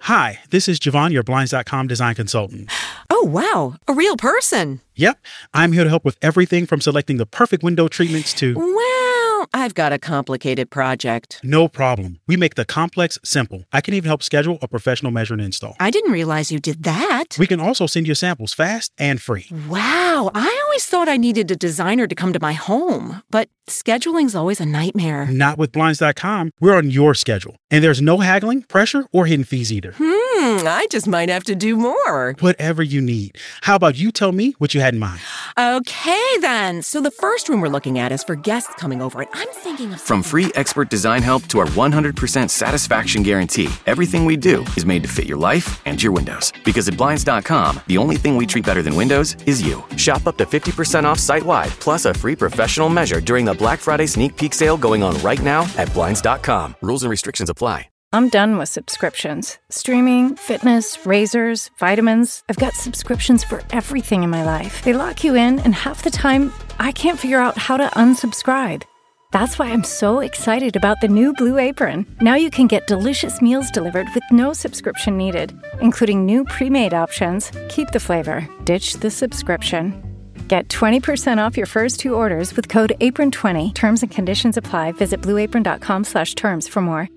Hi, this is Javon, your Blinds.com design consultant. Oh, wow. A real person. Yep, I'm here to help with everything from selecting the perfect window treatments to... Well, I've got a complicated project. No problem. We make the complex simple. I can even help schedule a professional measure and install. I didn't realize you did that. We can also send you samples fast and free. Wow, I always thought I needed a designer to come to my home, but scheduling's always a nightmare. Not with Blinds.com. We're on your schedule. And there's no haggling, pressure, or hidden fees either. I just might have to do more. Whatever you need. How about you tell me what you had in mind? Okay, then. So the first room we're looking at is for guests coming over, and I'm thinking of... From free expert design help to our 100% satisfaction guarantee, everything we do is made to fit your life and your windows. Because at Blinds.com, the only thing we treat better than windows is you. Shop up to 50% off site-wide, plus a free professional measure during the Black Friday sneak peek sale going on right now at Blinds.com. Rules and restrictions apply. I'm done with subscriptions. Streaming, fitness, razors, vitamins. I've got subscriptions for everything in my life. They lock you in, and half the time, I can't figure out how to unsubscribe. That's why I'm so excited about the new Blue Apron. Now you can get delicious meals delivered with no subscription needed, including new pre-made options. Keep the flavor. Ditch the subscription. Get 20% off your first 2 orders with code APRON20. Terms and conditions apply. Visit blueapron.com/terms for more.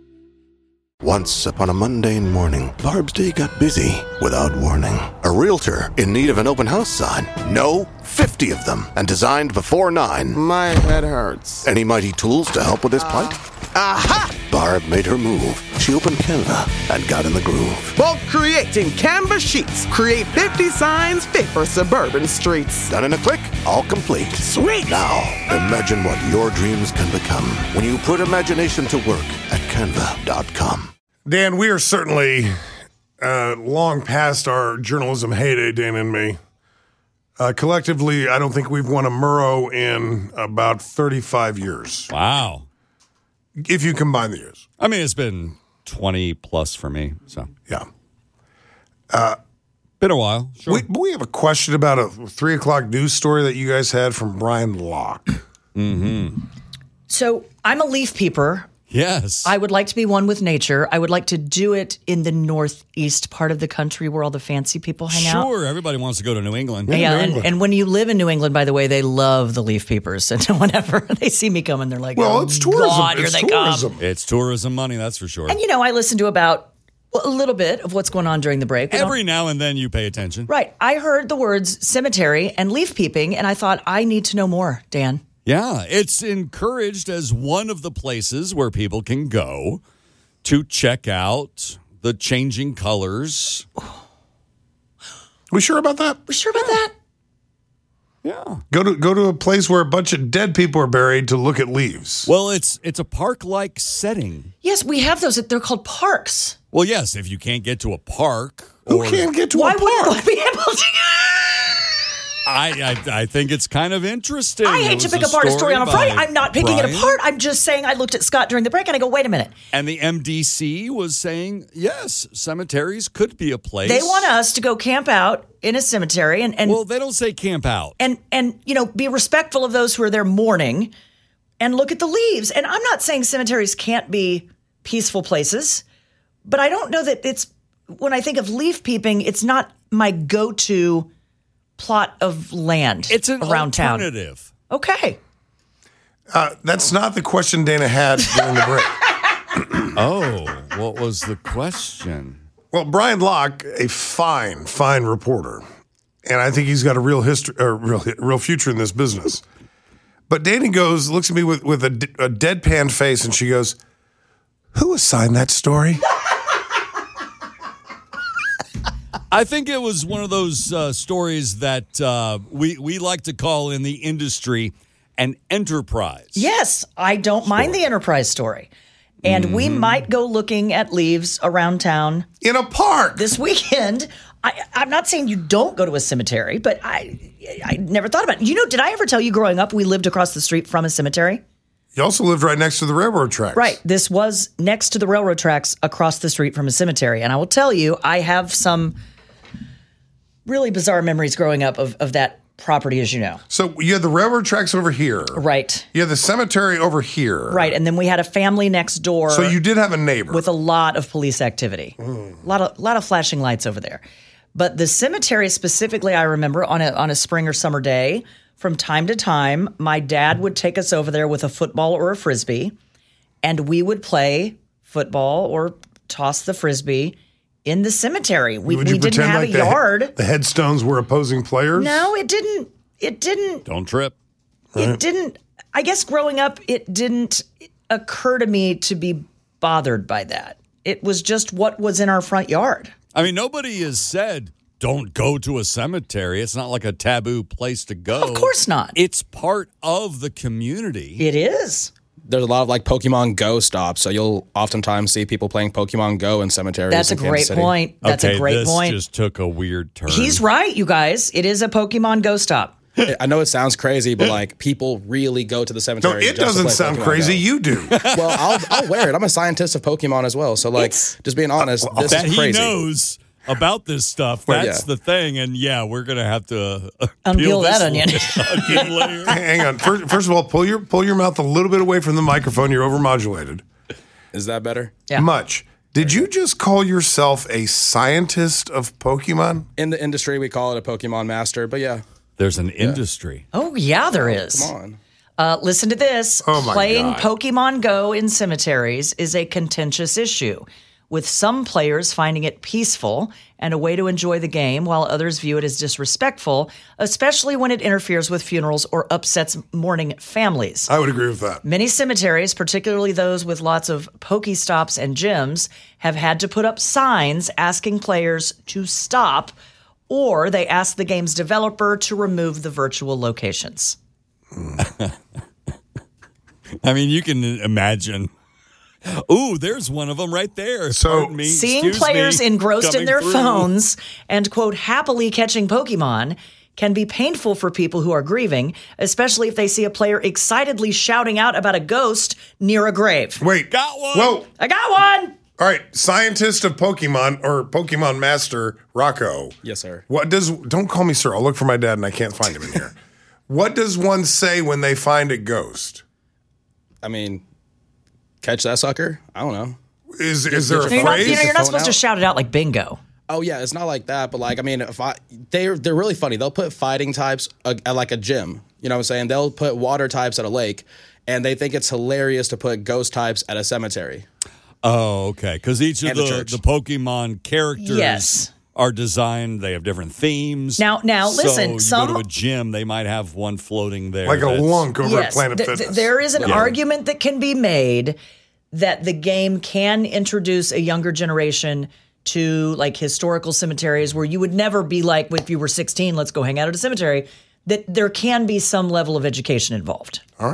Once upon a mundane morning, Barb's day got busy without warning. A realtor in need of an open house sign. No, 50 of them, and designed before 9. My head hurts. Any mighty tools to help with this plight? Aha! Barb made her move. She opened Canva and got in the groove. Bulk creating Canva sheets. Create 50 signs fit for suburban streets. Done in a click, all complete. Sweet! Now, imagine what your dreams can become when you put imagination to work at Canva.com. Dan, we are certainly long past our journalism heyday, Dan and me. Collectively, I don't think we've won a Murrow in about 35 years. Wow. If you combine the years. I mean, it's been 20 plus for me, so. Yeah. Been a while, sure. We have a question about a 3 o'clock news story that you guys had from Brian Locke. Mm-hmm. So I'm a leaf peeper. Yes. I would like to be one with nature. I would like to do it in the northeast part of the country where all the fancy people hang out. Sure, everybody wants to go to New England. Yeah, and when you live in New England, by the way, they love the leaf peepers. And whenever they see me coming, they're like, well, oh, it's tourism. God, here they come. It's tourism money, that's for sure. And, I listen to about a little bit of what's going on during the break. Every now and then you pay attention. Right. I heard the words cemetery and leaf peeping, and I thought, I need to know more, Dan. Yeah, it's encouraged as one of the places where people can go to check out the changing colors. We sure about that? We sure about that? Yeah. Go to a place where a bunch of dead people are buried to look at leaves. Well, it's a park-like setting. Yes, we have those. They're called parks. Well, yes, if you can't get to a park. Who can't get to a park? Why wouldn't I be able to? I think it's kind of interesting. I hate to pick apart a story on a Friday. I'm not picking it apart. I'm just saying I looked at Scott during the break and I go, wait a minute. And the MDC was saying, yes, cemeteries could be a place. They want us to go camp out in a cemetery and well, they don't say camp out. And be respectful of those who are there mourning and look at the leaves. And I'm not saying cemeteries can't be peaceful places, but I don't know that it's, when I think of leaf peeping, it's not my go-to plot of land. It's an around alternative. Town. Okay. That's not the question Dana had during the break. Oh, what was the question? Well, Brian Locke, a fine reporter, and I think he's got a real history, or real future in this business. But Dana looks at me with a deadpan face, and she goes, "Who assigned that story?" I think it was one of those stories that we like to call in the industry an enterprise. Yes, I don't mind the enterprise story. And we might go looking at leaves around town. In a park. This weekend. I'm not saying you don't go to a cemetery, but I never thought about it. Did I ever tell you growing up we lived across the street from a cemetery? You also lived right next to the railroad tracks. Right. This was next to the railroad tracks across the street from a cemetery. And I will tell you, I have some really bizarre memories growing up of that property, as you know. So you had the railroad tracks over here. Right. You had the cemetery over here. Right. And then we had a family next door. So you did have a neighbor. With a lot of police activity. A lot of flashing lights over there. But the cemetery specifically, I remember on a spring or summer day, from time to time, my dad would take us over there with a football or a frisbee, and we would play football or toss the frisbee in the cemetery. We didn't have a yard. The headstones were opposing players? No, it didn't. Don't trip. It didn't. I guess growing up, it didn't occur to me to be bothered by that. It was just what was in our front yard. I mean, nobody has said, don't go to a cemetery. It's not like a taboo place to go. Of course not. It's part of the community. It is. There's a lot of like Pokemon Go stops, so you'll oftentimes see people playing Pokemon Go in cemeteries. That's a great point. That's a great point. This just took a weird turn. He's right, you guys. It is a Pokemon Go stop. I know it sounds crazy, but like people really go to the cemetery. No, it doesn't sound crazy. You do. Well, I'll wear it. I'm a scientist of Pokemon as well. So like, just being honest, this is crazy. He knows about this stuff. That's the thing. And yeah, we're going to have to unpeel that onion. Hang on. First of all, pull your mouth a little bit away from the microphone. You're overmodulated. Is that better? Yeah. Much. Did you just call yourself a scientist of Pokemon? In the industry, we call it a Pokemon master, but yeah. There's an industry. Oh, yeah, there is. Come on. Listen to this. Oh my Playing God. Pokemon Go in cemeteries is a contentious issue, with some players finding it peaceful and a way to enjoy the game, while others view it as disrespectful, especially when it interferes with funerals or upsets mourning families. I would agree with that. Many cemeteries, particularly those with lots of Pokestops and gyms, have had to put up signs asking players to stop, or they ask the game's developer to remove the virtual locations. I mean, you can imagine. Ooh, there's one of them right there. So seeing players engrossed in their phones and, quote, happily catching Pokemon can be painful for people who are grieving, especially if they see a player excitedly shouting out about a ghost near a grave. Wait. Got one. Whoa. I got one. All right, scientist of Pokemon or Pokemon master Rocco. Yes, sir. Don't call me sir. I'll look for my dad and I can't find him in here. What does one say when they find a ghost? I mean, catch that sucker? I don't know. Is there a You're phrase? not supposed to shout it out like bingo. Oh yeah, it's not like that, but like I mean, they're really funny. They'll put fighting types at like a gym. You know what I'm saying? They'll put water types at a lake, and they think it's hilarious to put ghost types at a cemetery. Oh, okay. Because each of And the the church. Pokemon characters Yes. are designed. They have different themes. Now, listen, So you go to a gym, they might have one floating there. Like a that's- lunk over at Yes, Planet Fitness. there is an argument that can be made that the game can introduce a younger generation to like historical cemeteries where you would never be like, if you were 16, let's go hang out at a cemetery, that there can be some level of education involved. All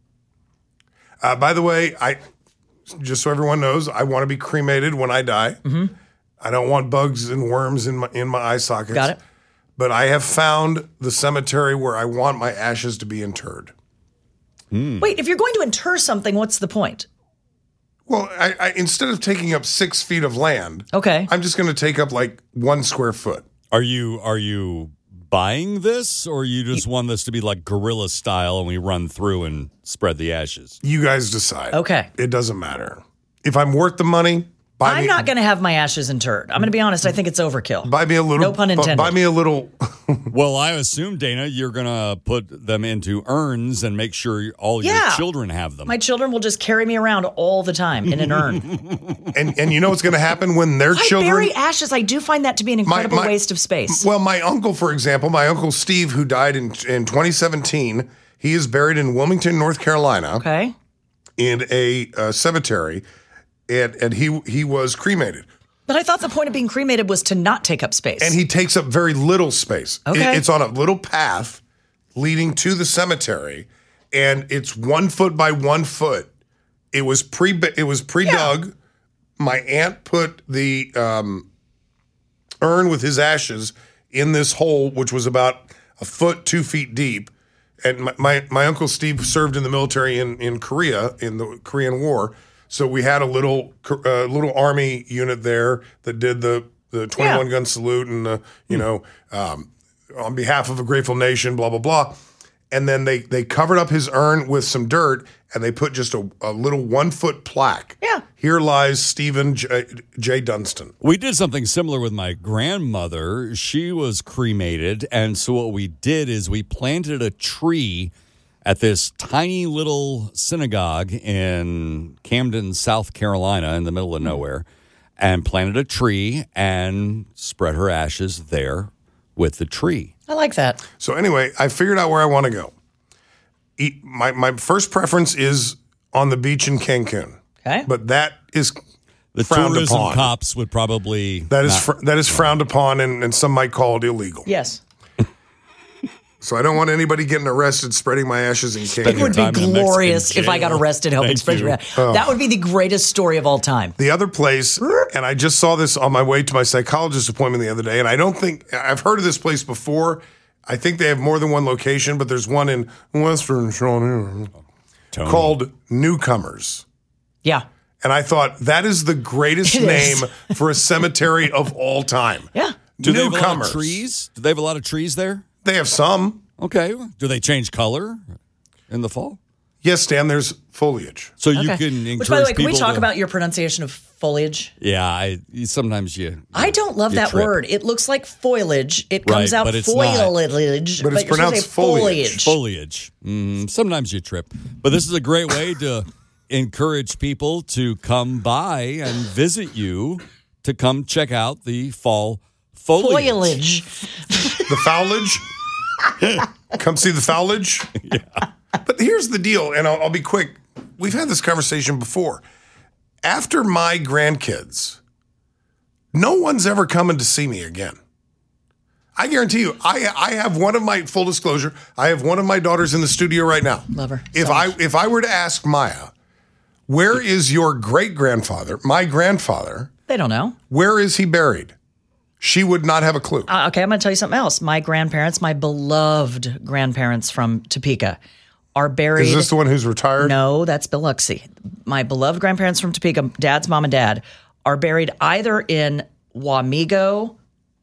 right. By the way, just so everyone knows, I want to be cremated when I die. Mm-hmm. I don't want bugs and worms in my eye sockets. Got it. But I have found the cemetery where I want my ashes to be interred. Wait, if you're going to inter something, what's the point? Well, I instead of taking up 6 feet of land, Okay. I'm just going to take up like 1 square foot. Are you buying this, or you just want this to be like guerrilla style and we run through and spread the ashes? You guys decide. Okay. It doesn't matter. If I'm worth the money, I'm not going to have my ashes interred. I'm going to be honest. I think it's overkill. buy me a little. No pun intended. Buy me a little. Well, I assume, Dana, you're going to put them into urns and make sure all your children have them. My children will just carry me around all the time in an urn. and you know what's going to happen when their Why children bury ashes? I do find that to be an incredible waste of space. Well, my uncle, for example, my uncle Steve, who died in 2017, he is buried in Wilmington, North Carolina. Okay. In a cemetery, and he was cremated. But I thought the point of being cremated was to not take up space. And he takes up very little space. Okay. It's on a little path leading to the cemetery, and it's 1 foot by 1 foot. It was pre-dug. My aunt put the urn with his ashes in this hole, which was about 1 foot, 2 feet deep. And my uncle Steve served in the military in Korea in the Korean War. So we had a little army unit there that did the 21 gun salute and on behalf of a grateful nation, blah, blah, blah. And then they covered up his urn with some dirt, and they put just a little 1-foot plaque. Yeah. Here lies Stephen J. Dunston. We did something similar with my grandmother. She was cremated, and so what we did is we planted a tree at this tiny little synagogue in Camden, South Carolina, in the middle of nowhere, and planted a tree and spread her ashes there with the tree. I like that. So anyway, I figured out where I want to go. My first preference is on the beach in Cancun. Okay. But that is The frowned tourism upon. cops would probably That is frowned upon, and some might call it illegal. Yes. So I don't want anybody getting arrested spreading my ashes in Cancun. It would be glorious if I got arrested helping Thank spread you. your That would be the greatest story of all time. The other place, and I just saw this on my way to my psychologist appointment the other day, and I've heard of this place before. I think they have more than one location, but there's one in Western Shawnee called Newcomers. Yeah. And I thought, that is the greatest name for a cemetery of all time. Yeah. Do they have a lot Newcomers. of trees? Do they have a lot of trees there? They have some. Okay. Do they change color in the fall? Yes, Dan, there's foliage. So you can encourage Which, by the way, can we people talk to- about your pronunciation of foliage? Yeah, sometimes you. I don't love you that trip. word. It looks like foliage. It comes Right, out but it's not. foliage. But it's you're supposed to pronounced say foliage. Foliage. Sometimes you trip. But this is a great way to encourage people to come by and visit you to come check out the fall foliage. Foliage. The foliage? Come see the foliage? Yeah. But here's the deal, and I'll be quick. We've had this conversation before. After my grandkids, no one's ever coming to see me again. I guarantee you, I have one of my, full disclosure, I have one of my daughters in the studio right now. Love her. If I were to ask Maya, where is your great-grandfather, my grandfather, They don't know. where is he buried? She would not have a clue. Okay, I'm going to tell you something else. My grandparents, my beloved grandparents from Topeka, are buried. Is this the one who's retired? No, that's Biloxi. My beloved grandparents from Topeka, Dad's mom and dad, are buried either in Wamego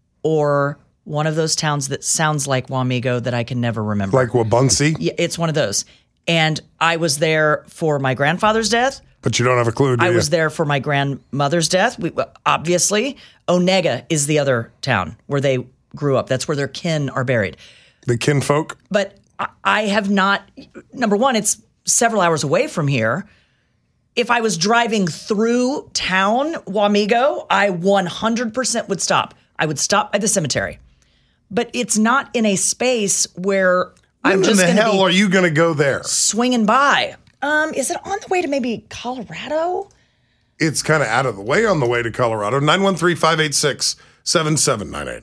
or one of those towns that sounds like Wamego that I can never remember. Like Wabunsi? Yeah, it's one of those. And I was there for my grandfather's death. But you don't have a clue, do I you? was there for my grandmother's death. Obviously, Onega is the other town where they grew up. That's where their kin are buried. The kinfolk? But I have not, number one, it's several hours away from here. If I was driving through town, Wamego, I 100% would stop. I would stop by the cemetery. But it's not in a space where I'm just When going the to hell are you going to go there? swinging by. Is it on the way to maybe Colorado? It's kind of out of the way on the way to Colorado. 913-586-7798.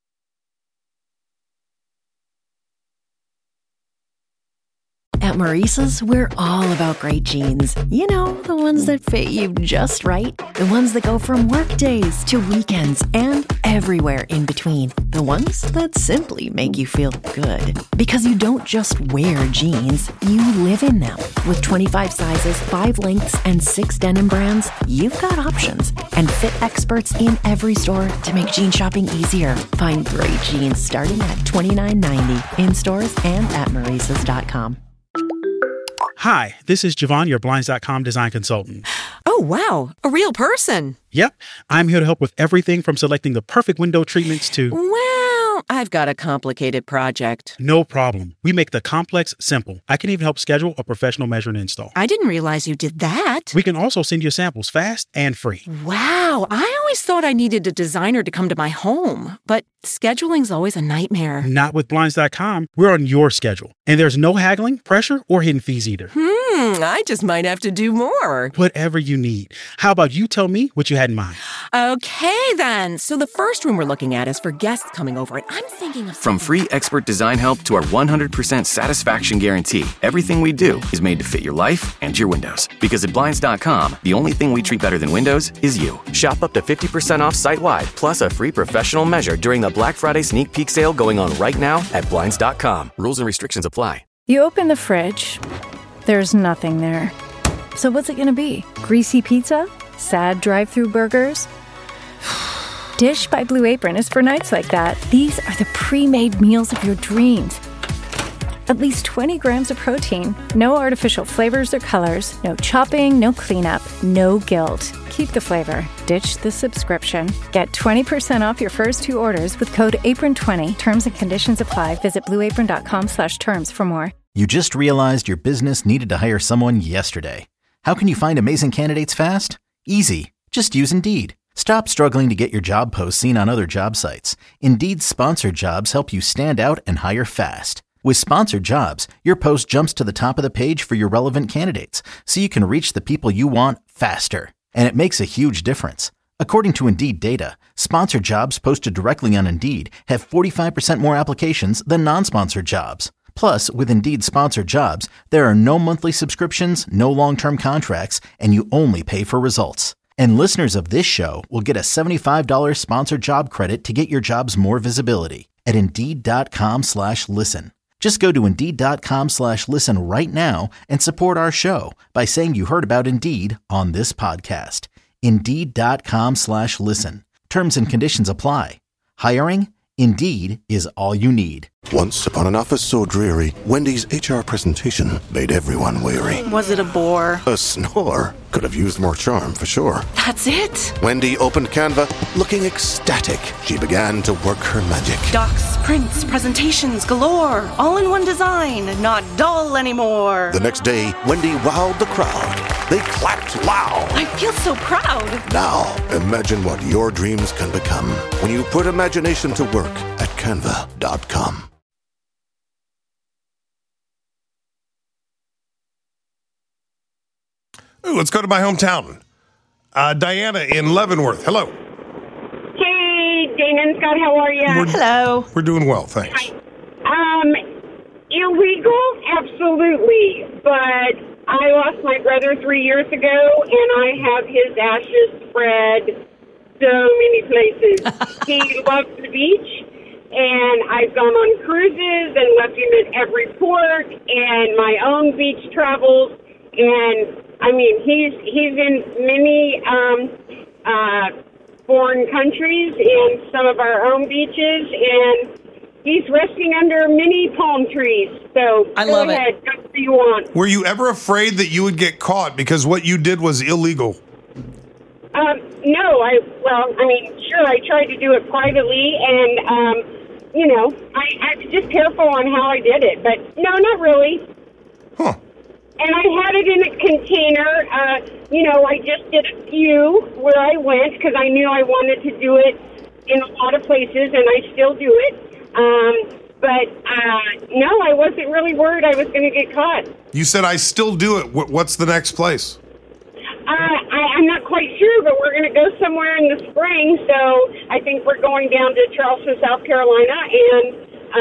At Maurice's, we're all about great jeans. You know, the ones that fit you just right. The ones that go from work days to weekends and everywhere in between. The ones that simply make you feel good. Because you don't just wear jeans, you live in them. With 25 sizes, 5 lengths, and 6 denim brands, you've got options. And fit experts in every store to make jean shopping easier. Find great jeans starting at $29.90 in stores and at Maurice's.com. Hi, this is Javon, your Blinds.com design consultant. Oh, wow. A real person. Yep, I'm here to help with everything from selecting the perfect window treatments to... Well, I've got a complicated project. No problem. We make the complex simple. I can even help schedule a professional measure and install. I didn't realize you did that. We can also send you samples fast and free. Wow, I always thought I needed a designer to come to my home, but scheduling's always a nightmare. Not with Blinds.com. We're on your schedule. And there's no haggling, pressure, or hidden fees either. I just might have to do more. Whatever you need. How about you tell me what you had in mind? Okay, then. So the first room we're looking at is for guests coming over, and I'm thinking of From free expert design help to our 100% satisfaction guarantee, everything we do is made to fit your life and your windows. Because at Blinds.com, the only thing we treat better than windows is you. Shop up to 50% off site-wide, plus a free professional measure during the Black Friday sneak peek sale going on right now at Blinds.com. Rules and restrictions apply. You open the fridge, there's nothing there. So what's it going to be? Greasy pizza? Sad drive-through burgers? Dish by Blue Apron is for nights like that. These are the pre-made meals of your dreams. At least 20 grams of protein, no artificial flavors or colors, no chopping, no cleanup, no guilt. Keep the flavor. Ditch the subscription. Get 20% off your first 2 orders with code APRON20. Terms and conditions apply. Visit blueapron.com/terms for more. You just realized your business needed to hire someone yesterday. How can you find amazing candidates fast? Easy. Just use Indeed. Stop struggling to get your job posts seen on other job sites. Indeed's sponsored jobs help you stand out and hire fast. With sponsored jobs, your post jumps to the top of the page for your relevant candidates, so you can reach the people you want faster. And it makes a huge difference. According to Indeed data, sponsored jobs posted directly on Indeed have 45% more applications than non-sponsored jobs. Plus, with Indeed sponsored jobs, there are no monthly subscriptions, no long-term contracts, and you only pay for results. And listeners of this show will get a $75 sponsored job credit to get your jobs more visibility at Indeed.com/listen. Just go to Indeed.com/listen right now and support our show by saying you heard about Indeed on this podcast. Indeed.com/listen. Terms and conditions apply. Hiring? Indeed is all you need. Once upon an office so dreary, Wendy's HR presentation made everyone weary. Was it a bore? A snore. Could have used more charm for sure. That's it. Wendy opened Canva, looking ecstatic. She began to work her magic. Docs, prints, presentations galore. All in one design. Not dull anymore. The next day, Wendy wowed the crowd. They clapped loud. I feel so proud. Now, imagine what your dreams can become when you put imagination to work at Canva.com. Ooh, let's go to my hometown. Diana in Leavenworth. Hello. Hey, Dana and Scott, how are you? Hello. We're doing well, thanks. Illegal? Absolutely. But I lost my brother 3 years ago, and I have his ashes spread so many places. He loves the beach, and I've gone on cruises and left him at every port, and my own beach travels, and I mean, he's in many foreign countries and some of our own beaches, and he's resting under many palm trees. So I go love ahead, do whatever you want. Were you ever afraid that you would get caught because what you did was illegal? No, I tried to do it privately, and I was just careful on how I did it, but no, not really. Huh. And I had it in a container. I just did a few where I went because I knew I wanted to do it in a lot of places, and I still do it. But no, I wasn't really worried I was going to get caught. You said I still do it. What's the next place? I'm not quite sure, but we're going to go somewhere in the spring. So I think we're going down to Charleston, South Carolina, and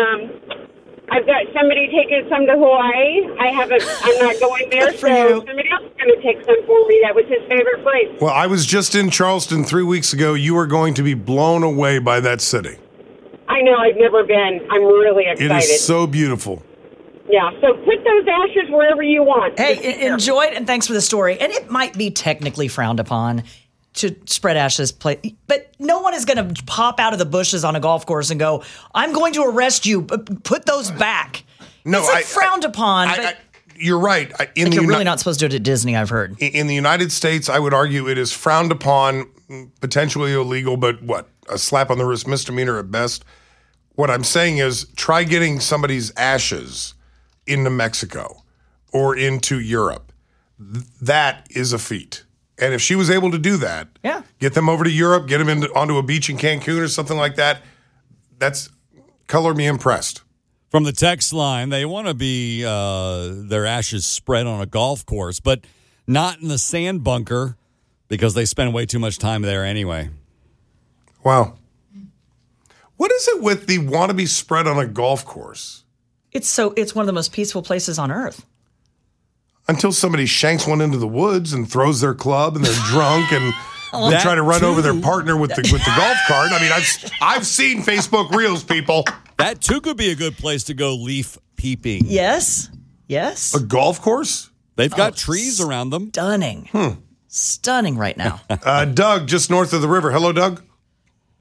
I've got somebody taking some to Hawaii. I'm not going there, so somebody else is going to take some for me. That was his favorite place. Well, I was just in Charleston 3 weeks ago. You are going to be blown away by that city. I know, I've never been. I'm really excited. It is so beautiful. Yeah, so put those ashes wherever you want. Hey, enjoy it, and thanks for the story. And it might be technically frowned upon to spread ashes, but no one is going to pop out of the bushes on a golf course and go, I'm going to arrest you, put those back. No, it's frowned upon. You're right. You're really not supposed to do it at Disney, I've heard. In the United States, I would argue it is frowned upon, potentially illegal, but a slap on the wrist misdemeanor at best. What I'm saying is try getting somebody's ashes into Mexico or into Europe. That is a feat. And if she was able to do that, get them over to Europe, get them onto a beach in Cancun or something like that, that's color me impressed. From the text line, they want to be their ashes spread on a golf course, but not in the sand bunker because they spend way too much time there anyway. Wow. What is it with the want to be spread on a golf course? It's one of the most peaceful places on earth. Until somebody shanks one into the woods and throws their club and they're drunk and they try to run over their partner with the golf cart. I mean, I've seen Facebook Reels, people. That too could be a good place to go leaf peeping. Yes. A golf course? They've got trees around them. Stunning. Stunning right now. Doug, just north of the river. Hello, Doug.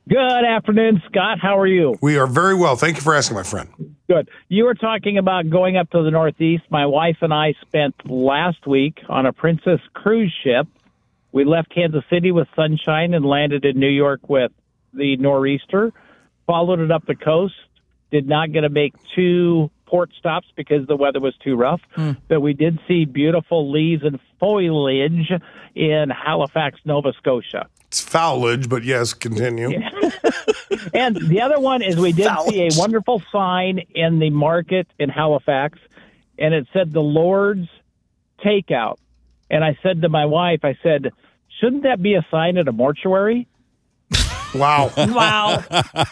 Good afternoon, Scott. How are you? We are very well. Thank you for asking, my friend. Good. You were talking about going up to the Northeast. My wife and I spent last week on a Princess cruise ship. We left Kansas City with sunshine and landed in New York with the nor'easter, followed it up the coast, did not get to make 2 port stops because the weather was too rough, but we did see beautiful leaves and foliage in Halifax, Nova Scotia. It's foulage, but yes, continue. Yeah. And the other one is we did see a wonderful sign in the market in Halifax, and it said the Lord's Takeout. And I said to my wife, I said, shouldn't that be a sign at a mortuary? Wow. Wow.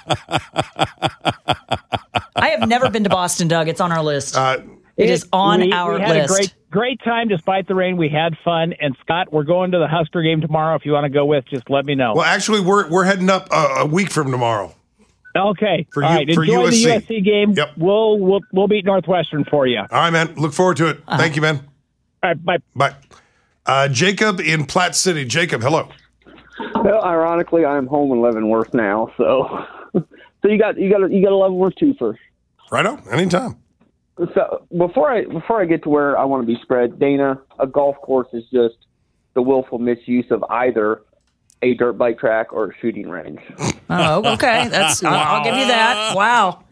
I have never been to Boston, Doug. It's on our list. It is on our list. We had list. a great time despite the rain. We had fun. And Scott, we're going to the Husker game tomorrow. If you want to go with, just let me know. Well, actually, we're heading up a week from tomorrow. Okay. For All right. for Enjoy USC. the USC game. Yep. We'll beat Northwestern for you. All right, man. Look forward to it. Thank you, man. All right. Bye. Bye. Jacob in Platte City. Jacob, hello. Well, ironically, I'm home in Leavenworth now, so you got a Leavenworth too first. Right on. Anytime. So before I get to where I want to be spread, Dana, a golf course is just the willful misuse of either a dirt bike track or a shooting range. Oh, okay. I'll give you that. Wow.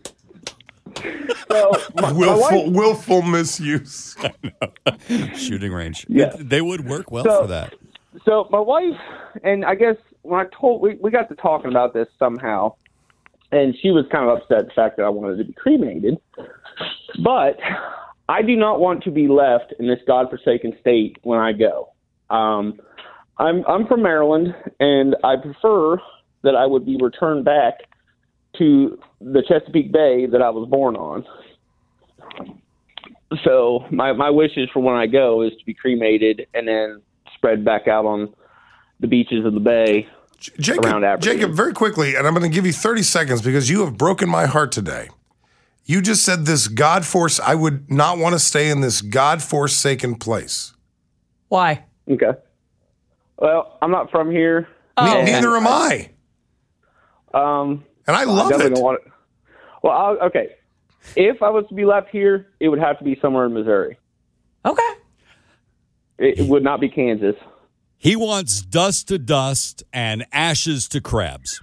So willful misuse. Shooting range. Yeah. They would work well for that. So my wife, and I guess when we got to talking about this somehow, and she was kind of upset the fact that I wanted to be cremated. But I do not want to be left in this godforsaken state when I go. I'm from Maryland, and I prefer that I would be returned back to the Chesapeake Bay that I was born on. So my wishes for when I go is to be cremated and then spread back out on the beaches of the bay around Aberdeen. Jacob, very quickly, and I'm going to give you 30 seconds because you have broken my heart today. You just said I would not want to stay in this God-forsaken place. Why? Okay. Well, I'm not from here. Neither am I. And I love it. Don't want it. Well, okay. If I was to be left here, it would have to be somewhere in Missouri. Okay. It would not be Kansas. He wants dust to dust and ashes to crabs.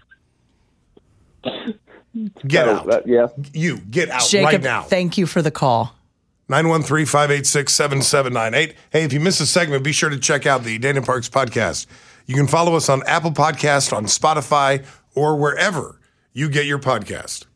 Get out. Yeah. You, get out Jacob, right now. Thank you for the call. 913-586-7798. Hey, if you missed a segment, be sure to check out the Dana Parks podcast. You can follow us on Apple Podcast, on Spotify, or wherever you get your podcast.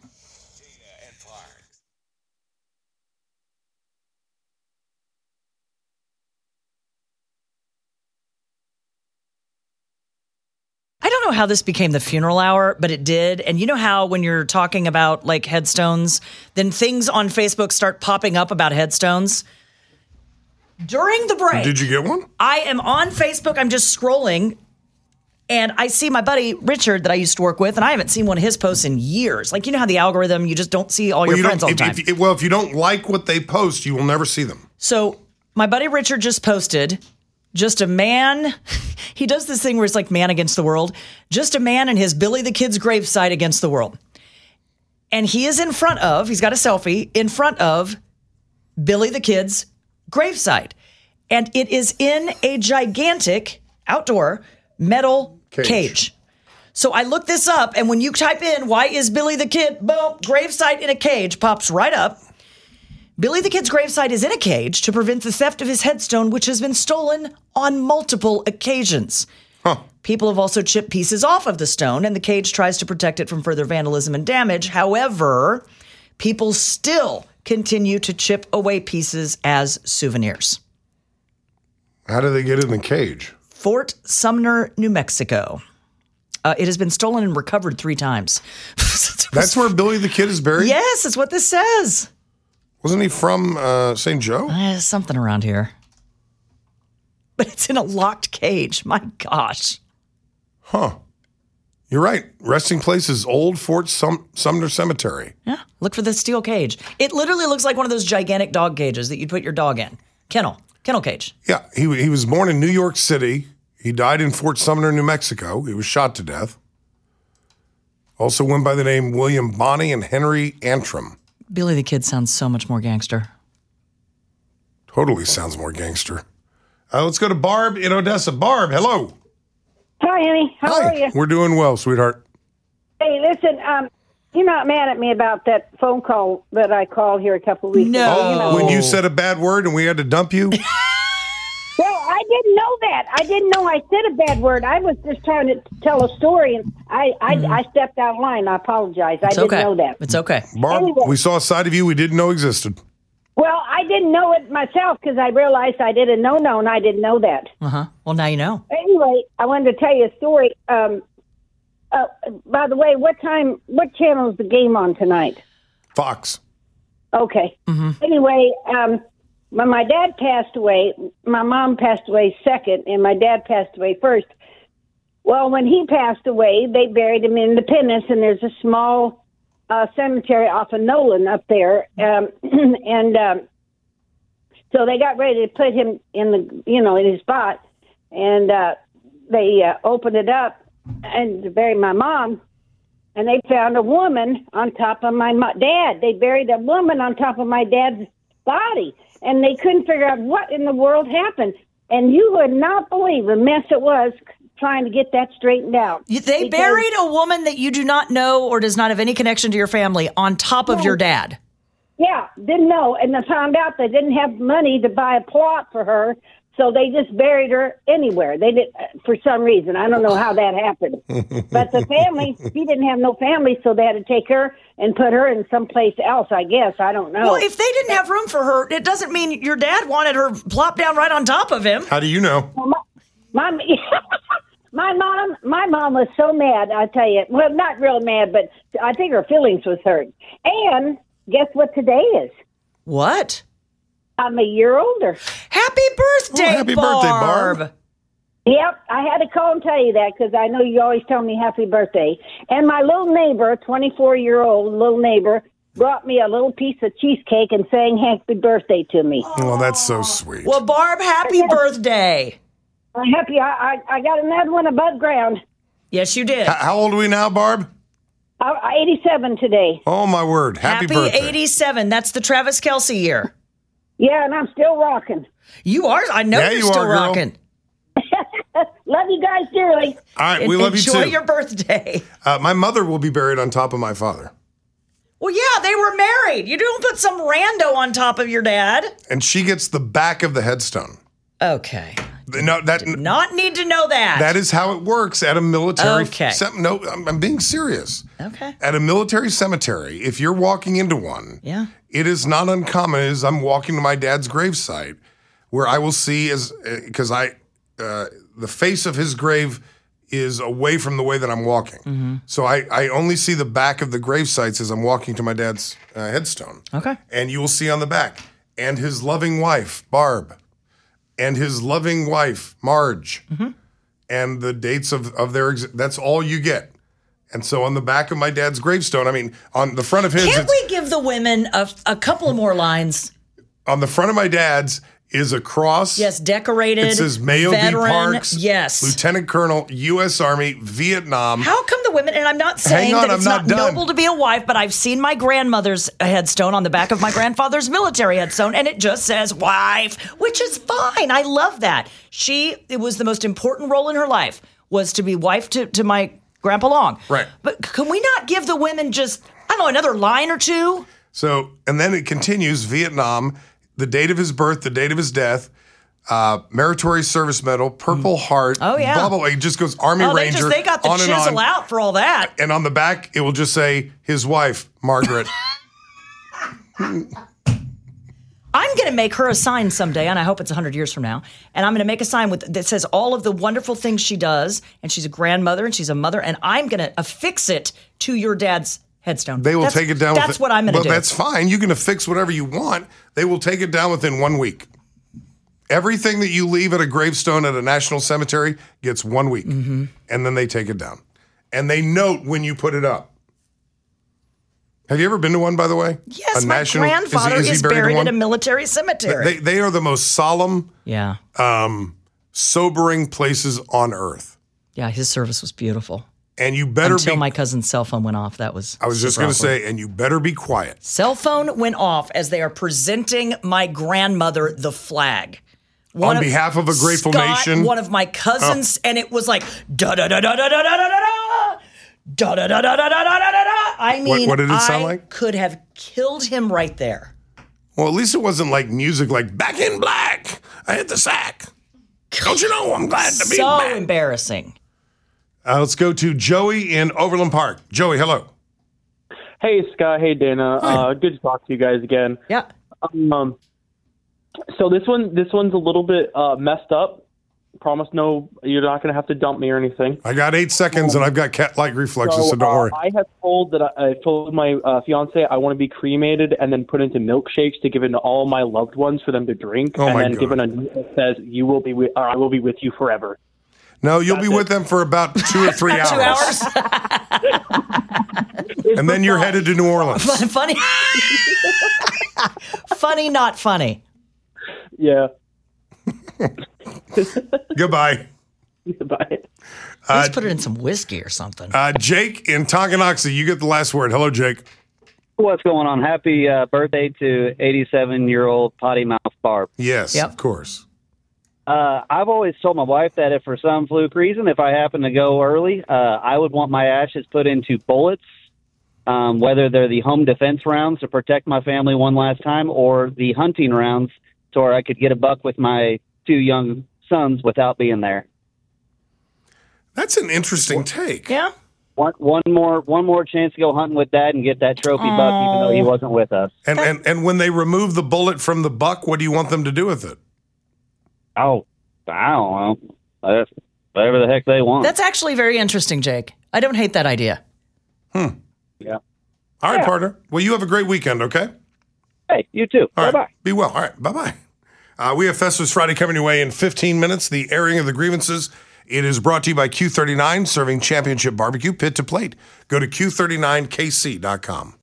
I don't know how this became the funeral hour, but it did. And you know how when you're talking about like headstones, then things on Facebook start popping up about headstones? During the break. Did you get one? I am on Facebook. I'm just scrolling. And I see my buddy Richard that I used to work with, and I haven't seen one of his posts in years. Like, you know how the algorithm, you just don't see all your friends all the time. If you don't like what they post, you will never see them. So my buddy Richard just posted, just a man, he does this thing where it's like man against the world, just a man and his Billy the Kid's gravesite against the world. And he is in front of, he's got a selfie, in front of Billy the Kid's gravesite. And it is in a gigantic outdoor metal cage. So I looked this up, and when you type in, why is Billy the Kid, boom, gravesite in a cage, pops right up. Billy the Kid's gravesite is in a cage to prevent the theft of his headstone, which has been stolen on multiple occasions. People have also chipped pieces off of the stone, and the cage tries to protect it from further vandalism and damage. However, people still continue to chip away pieces as souvenirs. How do they get in the cage? Fort Sumner, New Mexico. It has been stolen and recovered 3 times. That's where Billy the Kid is buried? Yes, that's what this says. Wasn't he from St. Joe? Something around here. But it's in a locked cage. My gosh. Huh. You're right. Resting place is Old Fort Sumner Cemetery. Yeah. Look for the steel cage. It literally looks like one of those gigantic dog cages that you'd put your dog in. Kennel cage. Yeah. He was born in New York City. He died in Fort Sumner, New Mexico. He was shot to death. Also went by the name William Bonney and Henry Antrim. Billy the Kid sounds so much more gangster. Totally sounds more gangster. Let's go to Barb in Odessa. Barb, hello. Hi, honey. How are you? We're doing well, sweetheart. Hey, listen, you're not mad at me about that phone call that I called here a couple of weeks ago. Oh, when you said a bad word and we had to dump you? Well, I didn't know that. I didn't know I said a bad word. I was just trying to tell a story, and I stepped out of line. I apologize. I didn't know that. It's okay. Barb, Anyway. we saw a side of you we didn't know existed. Well, I didn't know it myself because I realized I did a no-no, and I didn't know that. Uh-huh. Well, now you know. Anyway, I wanted to tell you a story. By the way, what channel is the game on tonight? Fox. Okay. Anyway, when my dad passed away, my mom passed away second, and my dad passed away first. Well, when he passed away, they buried him in Independence, and there's a small cemetery off of Nolan up there, so they got ready to put him in in his spot, and they opened it up and to bury my mom, and they found a woman on top of my dad. They buried a woman on top of my dad's body, and they couldn't figure out what in the world happened. And you would not believe the mess it was trying to get that straightened out. They buried a woman that you do not know or does not have any connection to your family on top of your dad. Yeah, didn't know. And they found out they didn't have money to buy a plot for her, so they just buried her anywhere. They did for some reason. I don't know how that happened. But the family, he didn't have no family, so they had to take her and put her in someplace else, I guess. I don't know. Well, if they didn't have room for her, it doesn't mean your dad wanted her plopped down right on top of him. How do you know? Well, my mom was so mad, I tell you. Well, not real mad, but I think her feelings was hurt. And guess what today is? What? I'm a year older. Happy birthday, happy birthday, Barb. Yep, I had to call and tell you that because I know you always tell me happy birthday. And my little neighbor, 24-year-old little neighbor, brought me a little piece of cheesecake and sang happy birthday to me. Well, that's so sweet. Well, Barb, happy birthday. I'm happy. I got another one above ground. Yes, you did. How old are we now, Barb? 87 today. Oh, my word. Happy birthday. 87. That's the Travis Kelce year. Yeah, and I'm still rocking. You are? I know you're still rocking. Love you guys dearly. All right, we love you too. Enjoy your birthday. My mother will be buried on top of my father. Well, yeah, they were married. You don't put some rando on top of your dad. And she gets the back of the headstone. Okay. No, that did not need to know that. That is how it works at a military. Okay. No, I'm being serious. Okay. At a military cemetery, if you're walking into one, yeah, it is not uncommon as I'm walking to my dad's gravesite, where I will see because the face of his grave is away from the way that I'm walking. Mm-hmm. So I only see the back of the gravesites as I'm walking to my dad's headstone. Okay. And you will see on the back, and his loving wife, Barb, and his loving wife, Marge, and the dates of their, that's all you get. And so on the back of my dad's gravestone, I mean, on the front of his. Can't we give the women a couple of more lines? On the front of my dad's is a cross. Yes, decorated. It says Mayo veteran, B. Parks. Yes. Lieutenant Colonel, U.S. Army, Vietnam. How come the women, and I'm not saying that it's not noble to be a wife, but I've seen my grandmother's headstone on the back of my grandfather's military headstone, and it just says wife, which is fine. I love that. It was the most important role in her life, was to be wife to my Grandpa Long. Right. But can we not give the women just, I don't know, another line or two? So, and then it continues, Vietnam, the date of his birth, the date of his death, Meritorious Service Medal, Purple Heart. Oh, yeah. Blah, blah, blah. It just goes Army Ranger. They got the on and chisel on. out for all that. And on the back, it will just say his wife, Margaret. I'm going to make her a sign someday, and I hope it's 100 years from now. And I'm going to make a sign that says all of the wonderful things she does, and she's a grandmother, and she's a mother, and I'm going to affix it to your dad's headstone. They will take it down. That's what I'm going to do. Well, that's fine. You can affix whatever you want. They will take it down within 1 week. Everything that you leave at a gravestone at a national cemetery gets 1 week. Mm-hmm. And then they take it down. And they note when you put it up. Have you ever been to one, by the way? Yes, my grandfather is buried at a military cemetery. They are the most solemn, yeah, sobering places on earth. Yeah, his service was beautiful. And you better Until my cousin's cell phone went off. That was I was just super going to awkward. say, and you better be quiet. Cell phone went off as they are presenting my grandmother the flag. On behalf of a grateful Scott, nation? one of my cousins, and it was like da da da da da da da da da da da da da da da da da da. I mean, What did it sound like? Could have killed him right there. Well, at least it wasn't like music like Back in Black. I hit the sack. Don't you know I'm glad to be So back. embarrassing. Let's go to Joey in Overland Park. Joey, hello. Hey, Scott. Hey, Dana. Good to talk to you guys again. Yeah. So this one's a little bit messed up. Promise, no, you're not going to have to dump me or anything. I got 8 seconds and I've got cat-like reflexes, so don't worry. I have I told my fiance I want to be cremated and then put into milkshakes to give it to all my loved ones for them to drink, Oh, and my then God. given a note that says I will be with you forever. No, you'll be with them for about 2 or 3 hours. 2 hours. And then you're headed to New Orleans. Funny. Funny, not funny. Yeah. Goodbye. Bye. Let's put it in some whiskey or something. Jake in Tonganoxie, you get the last word. Hello, Jake. What's going on? Happy birthday to 87-year-old Potty Mouth Barb. Yes, of course. I've always told my wife that if for some fluke reason, if I happen to go early, I would want my ashes put into bullets, whether they're the home defense rounds to protect my family one last time or the hunting rounds so I could get a buck with my 2 young sons without being there. That's an interesting take. Yeah. One more chance to go hunting with Dad and get that trophy buck, even though he wasn't with us. And when they remove the bullet from the buck, what do you want them to do with it? Oh, I don't know. Whatever the heck they want. That's actually very interesting, Jake. I don't hate that idea. Yeah. All right, partner. Well, you have a great weekend, okay? Hey, you too. All right. Bye-bye. Be well. All right. Bye-bye. We have Festivus Friday coming your way in 15 minutes. The airing of the grievances. It is brought to you by Q39, serving championship barbecue, pit to plate. Go to Q39KC.com.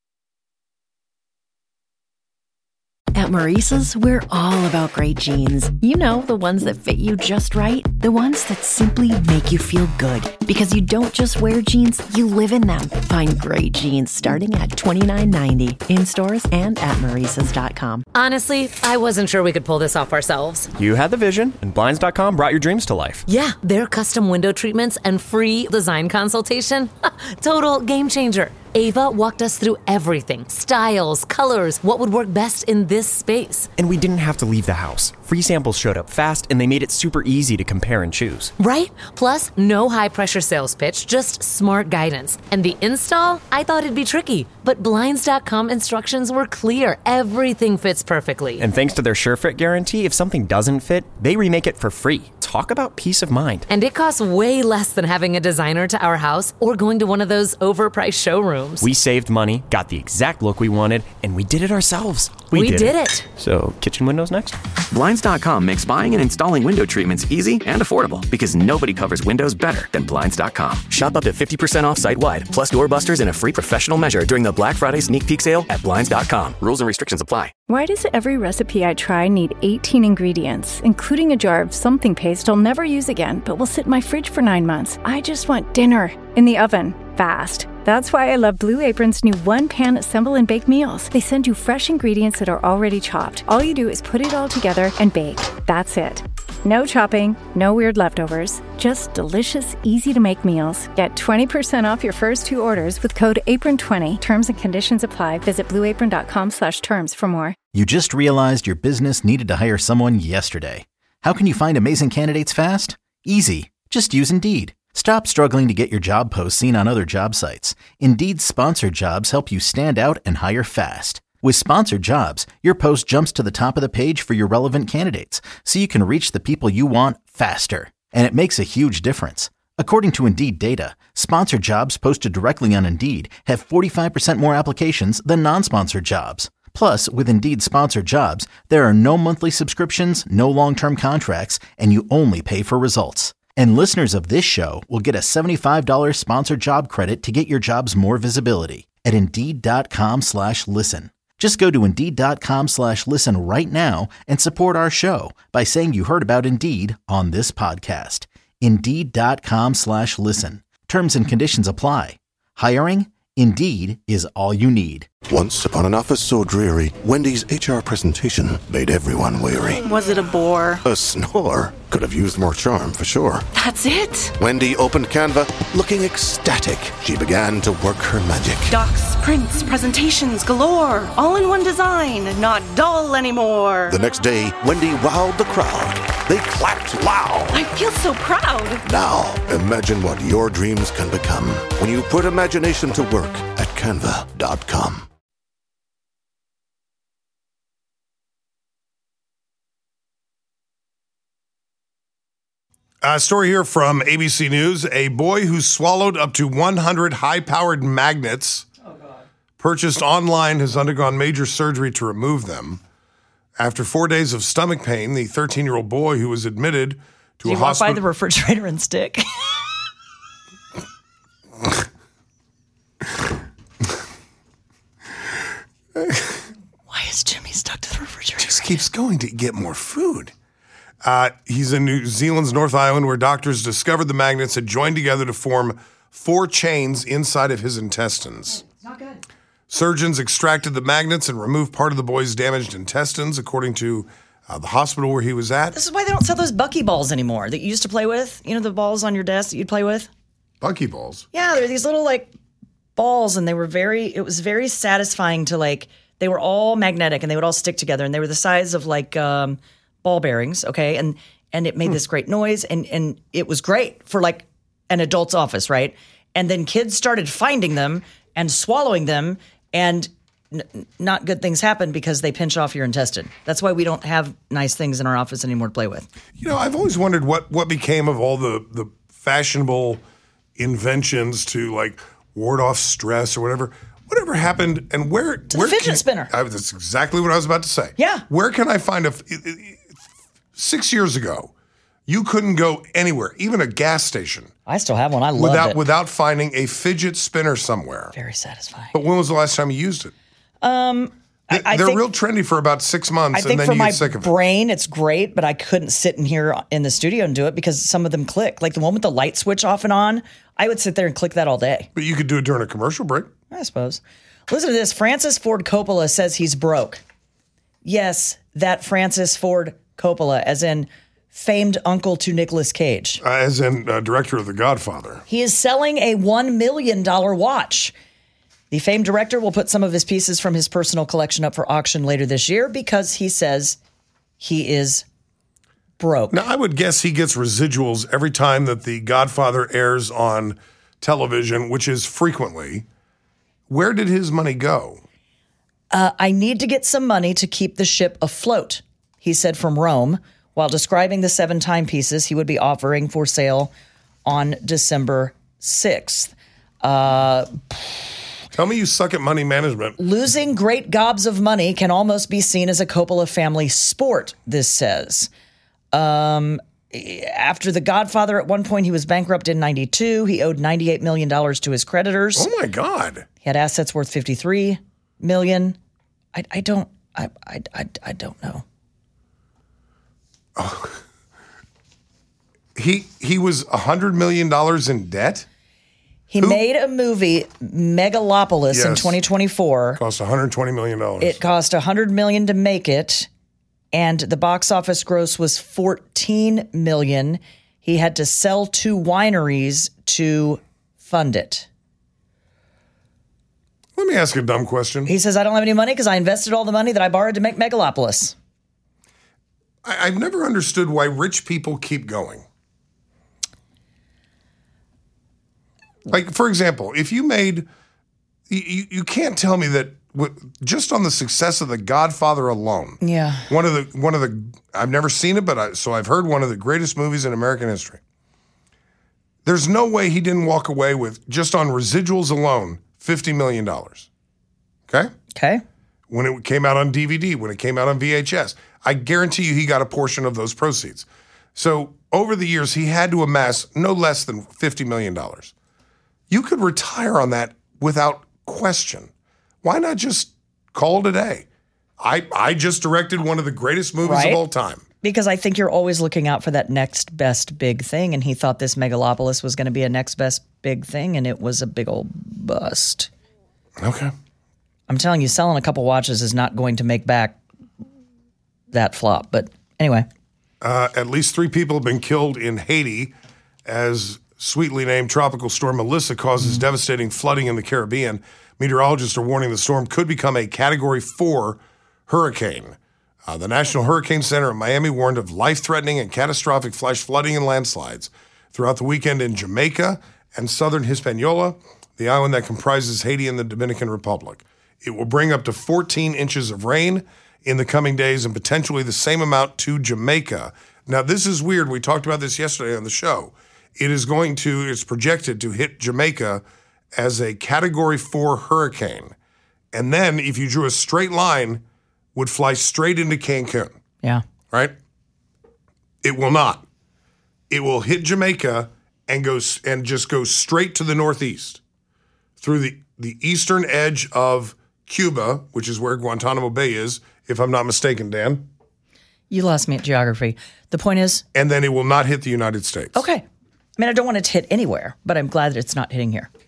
At Maurice's, we're all about great jeans. You know, the ones that fit you just right. The ones that simply make you feel good. Because you don't just wear jeans, you live in them. Find great jeans starting at $29.90 in stores and at Maurice's.com. Honestly, I wasn't sure we could pull this off ourselves. You had the vision, and Blinds.com brought your dreams to life. Yeah, their custom window treatments and free design consultation. Total game changer. Ava walked us through everything. Styles, colors, what would work best in this space. And we didn't have to leave the house. Free samples showed up fast, and they made it super easy to compare and choose. Right? Plus, no high-pressure sales pitch, just smart guidance. And the install? I thought it'd be tricky, but Blinds.com instructions were clear. Everything fits perfectly. And thanks to their SureFit guarantee, if something doesn't fit, they remake it for free. Talk about peace of mind. And it costs way less than having a designer to our house or going to one of those overpriced showrooms. We saved money, got the exact look we wanted, and we did it ourselves. We did it. So, kitchen windows next? Blinds.com makes buying and installing window treatments easy and affordable because nobody covers windows better than Blinds.com. Shop up to 50% off site-wide, plus doorbusters and a free professional measure during the Black Friday sneak peek sale at Blinds.com. Rules and restrictions apply. Why does every recipe I try need 18 ingredients, including a jar of something paste I'll never use again, but will sit in my fridge for 9 months? I just want dinner in the oven, fast. That's why I love Blue Apron's new one-pan assemble and bake meals. They send you fresh ingredients that are already chopped. All you do is put it all together and bake. That's it. No chopping, no weird leftovers, just delicious, easy-to-make meals. Get 20% off your first 2 orders with code APRON20. Terms and conditions apply. Visit blueapron.com/terms for more. You just realized your business needed to hire someone yesterday. How can you find amazing candidates fast? Easy. Just use Indeed. Stop struggling to get your job posts seen on other job sites. Indeed's sponsored jobs help you stand out and hire fast. With sponsored jobs, your post jumps to the top of the page for your relevant candidates, so you can reach the people you want faster. And it makes a huge difference. According to Indeed data, sponsored jobs posted directly on Indeed have 45% more applications than non-sponsored jobs. Plus, with Indeed sponsored jobs, there are no monthly subscriptions, no long-term contracts, and you only pay for results. And listeners of this show will get a $75 sponsored job credit to get your jobs more visibility at Indeed.com/listen. Just go to Indeed.com/listen right now and support our show by saying you heard about Indeed on this podcast. Indeed.com/listen. Terms and conditions apply. Hiring? Indeed is all you need. Once upon an office so dreary, Wendy's HR presentation made everyone weary. Was it a bore? A snore could have used more charm for sure. That's it? Wendy opened Canva, looking ecstatic. She began to work her magic. Docs, prints, presentations galore. All in one design, not dull anymore. The next day, Wendy wowed the crowd. They clapped loud. I feel so proud. Now, imagine what your dreams can become when you put imagination to work at canva.com. A story here from ABC News. A boy who swallowed up to 100 high-powered magnets purchased online has undergone major surgery to remove them. After 4 days of stomach pain, the 13-year-old boy who was admitted to Did a you walk by hospital... the refrigerator and stick? Why is Jimmy stuck to the refrigerator? Just keeps going to get more food. He's in New Zealand's North Island, where doctors discovered the magnets had joined together to form 4 chains inside of his intestines. It's not good. Surgeons extracted the magnets and removed part of the boy's damaged intestines, according to the hospital where he was at. This is why they don't sell those Bucky balls anymore that you used to play with. You know, the balls on your desk that you'd play with? Bucky balls? Yeah, they're these little, balls, and it was very satisfying to, they were all magnetic, and they would all stick together, and they were the size of, ball bearings, okay? And it made this great noise, and it was great for, an adult's office, right? And then kids started finding them and swallowing them, and not good things happen because they pinch off your intestine. That's why we don't have nice things in our office anymore to play with. You know, I've always wondered what became of all the fashionable inventions to, ward off stress or whatever. Whatever happened, and where... To the fidget spinner. That's exactly what I was about to say. Yeah. Where can I find 6 years ago, you couldn't go anywhere, even a gas station. I still have one. I love it. Without finding a fidget spinner somewhere. Very satisfying. But when was the last time you used it? They're real trendy for about 6 months, and then you get sick of it. For my brain, it's great, but I couldn't sit in here in the studio and do it because some of them click. Like the one with the light switch off and on, I would sit there and click that all day. But you could do it during a commercial break. I suppose. Listen to this. Francis Ford Coppola says he's broke. Yes, that Francis Ford Coppola, as in famed uncle to Nicolas Cage. As in director of The Godfather. He is selling a $1 million watch. The famed director will put some of his pieces from his personal collection up for auction later this year because he says he is broke. Now, I would guess he gets residuals every time that The Godfather airs on television, which is frequently. Where did his money go? I need to get some money to keep the ship afloat, he said from Rome, while describing the 7 timepieces he would be offering for sale on December 6th. Tell me you suck at money management. Losing great gobs of money can almost be seen as a Coppola family sport, this says. After The Godfather, at one point, he was bankrupt in 92. He owed $98 million to his creditors. Oh, my God. He had assets worth $53 million. I don't know. Oh. He was $100 million in debt? He made a movie, Megalopolis, in 2024. Cost $120 million. It cost $100 million to make it, and the box office gross was $14 million. He had to sell 2 wineries to fund it. Let me ask a dumb question. He says, I don't have any money because I invested all the money that I borrowed to make Megalopolis. I've never understood why rich people keep going. Like, for example, if you made, you can't tell me that just on the success of The Godfather alone. Yeah. One of the I've never seen it, but I've heard one of the greatest movies in American history. There's no way he didn't walk away with, just on residuals alone, $50 million. Okay? Okay. When it came out on DVD, when it came out on VHS, I guarantee you he got a portion of those proceeds. So over the years, he had to amass no less than $50 million. You could retire on that without question. Why not just call it a day? I just directed one of the greatest movies of all time. Because I think you're always looking out for that next best big thing. And he thought this megalopolis was going to be a next best big thing. And it was a big old bust. Okay. I'm telling you, selling a couple watches is not going to make back that flop. But anyway. At least 3 people have been killed in Haiti as sweetly named Tropical Storm Melissa causes devastating flooding in the Caribbean. Meteorologists are warning the storm could become a Category 4 hurricane. The National Hurricane Center in Miami warned of life-threatening and catastrophic flash flooding and landslides throughout the weekend in Jamaica and southern Hispaniola, the island that comprises Haiti and the Dominican Republic. It will bring up to 14 inches of rain in the coming days and potentially the same amount to Jamaica. Now, this is weird. We talked about this yesterday on the show. It's projected to hit Jamaica as a Category 4 hurricane. And then, if you drew a straight line, would fly straight into Cancun. Yeah. Right? It will not. It will hit Jamaica and just go straight to the northeast through the eastern edge of Cuba, which is where Guantanamo Bay is, if I'm not mistaken, Dan. You lost me at geography. The point is... And then it will not hit the United States. Okay. I mean, I don't want it to hit anywhere, but I'm glad that it's not hitting here.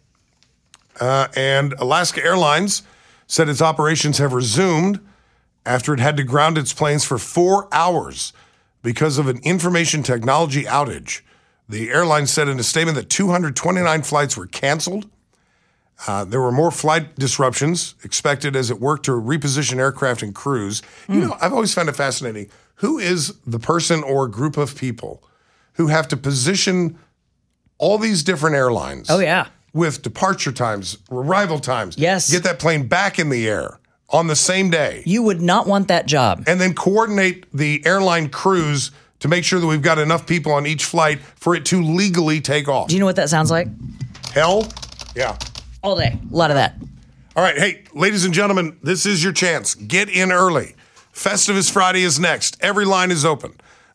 And Alaska Airlines said its operations have resumed after it had to ground its planes for 4 hours because of an information technology outage. The airline said in a statement that 229 flights were canceled. There were more flight disruptions expected as it worked to reposition aircraft and crews. You know, I've always found it fascinating. Who is the person or group of people who have to position all these different airlines? Oh, yeah. With departure times, arrival times. Yes. Get that plane back in the air on the same day. You would not want that job. And then coordinate the airline crews to make sure that we've got enough people on each flight for it to legally take off. Do you know what that sounds like? Hell? Yeah. All day. A lot of that. All right. Hey, ladies and gentlemen, this is your chance. Get in early. Festivus Friday is next. Every line is open.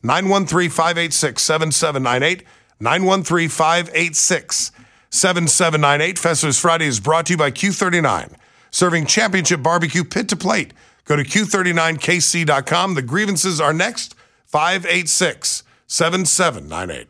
913-586-7798. 913-586-7798. Festivus Friday is brought to you by Q39. Serving championship barbecue pit to plate. Go to Q39KC.com. The grievances are next. 586-7798.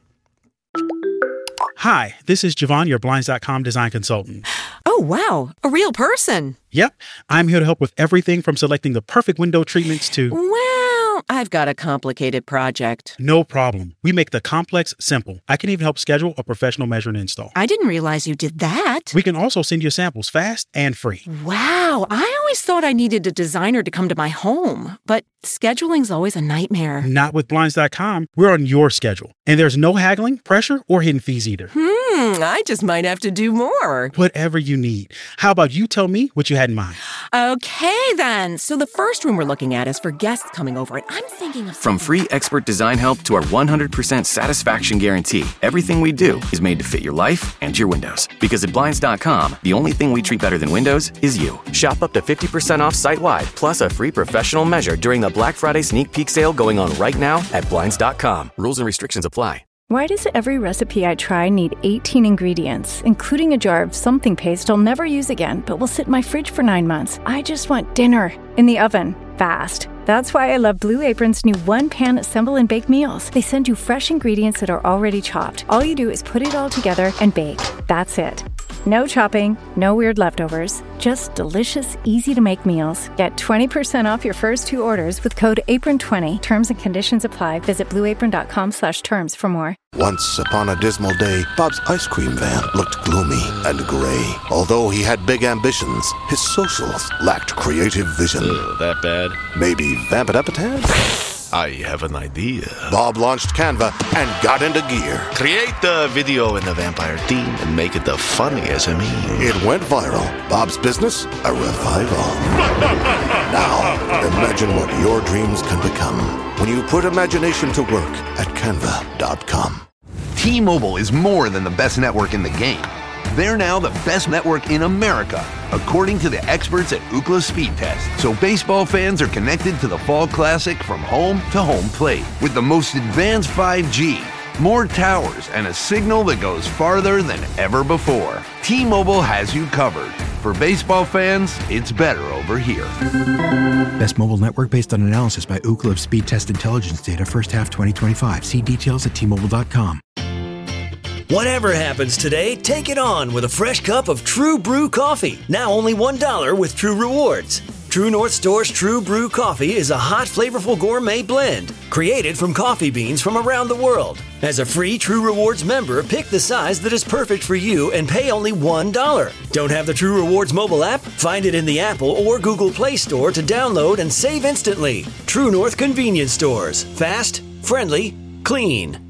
Hi, this is Javon, your Blinds.com design consultant. Oh, wow. A real person. Yep. I'm here to help with everything from selecting the perfect window treatments to... Well, I've got a complicated project. No problem. We make the complex simple. I can even help schedule a professional measure and install. I didn't realize you did that. We can also send you samples fast and free. Wow. I always thought I needed a designer to come to my home, but scheduling's always a nightmare. Not with Blinds.com. We're on your schedule. And there's no haggling, pressure, or hidden fees either. I just might have to do more. Whatever you need. How about you tell me what you had in mind? Okay, then. So the first room we're looking at is for guests coming over, and I'm thinking of... From free expert design help to our 100% satisfaction guarantee, everything we do is made to fit your life and your windows. Because at Blinds.com, the only thing we treat better than windows is you. Shop up to 50% off site-wide, plus a free professional measure during the Black Friday sneak peek sale going on right now at Blinds.com. Rules and restrictions apply. Why does every recipe I try need 18 ingredients, including a jar of something paste I'll never use again, but will sit in my fridge for 9 months? I just want dinner in the oven, fast. That's why I love Blue Apron's new one-pan assemble and bake meals. They send you fresh ingredients that are already chopped. All you do is put it all together and bake. That's it. No chopping, no weird leftovers, just delicious, easy-to-make meals. Get 20% off your first 2 orders with code APRON20. Terms and conditions apply. Visit blueapron.com/terms for more. Once upon a dismal day, Bob's ice cream van looked gloomy and gray. Although he had big ambitions, his socials lacked creative vision. That bad? Maybe vamp it up a tad? I have an idea. Bob launched Canva and got into gear. Create the video in the vampire theme and make it the funniest meme. It went viral. Bob's business, a revival. Now, imagine what your dreams can become when you put imagination to work at Canva.com. T-Mobile is more than the best network in the game. They're now the best network in America, according to the experts at Ookla Speed Test. So baseball fans are connected to the Fall Classic from home to home plate with the most advanced 5G, more towers, and a signal that goes farther than ever before. T-Mobile has you covered. for baseball fans, it's better over here. Best mobile network based on analysis by Ookla of speed test intelligence data first half 2025. See details at T-Mobile.com. Whatever happens today, take it on with a fresh cup of True Brew coffee. Now only $1 with True Rewards. True North Store's True Brew coffee is a hot, flavorful gourmet blend created from coffee beans from around the world. As a free True Rewards member, pick the size that is perfect for you and pay only $1. Don't have the True Rewards mobile app? Find it in the Apple or Google Play Store to download and save instantly. True North Convenience Stores. Fast, friendly, clean.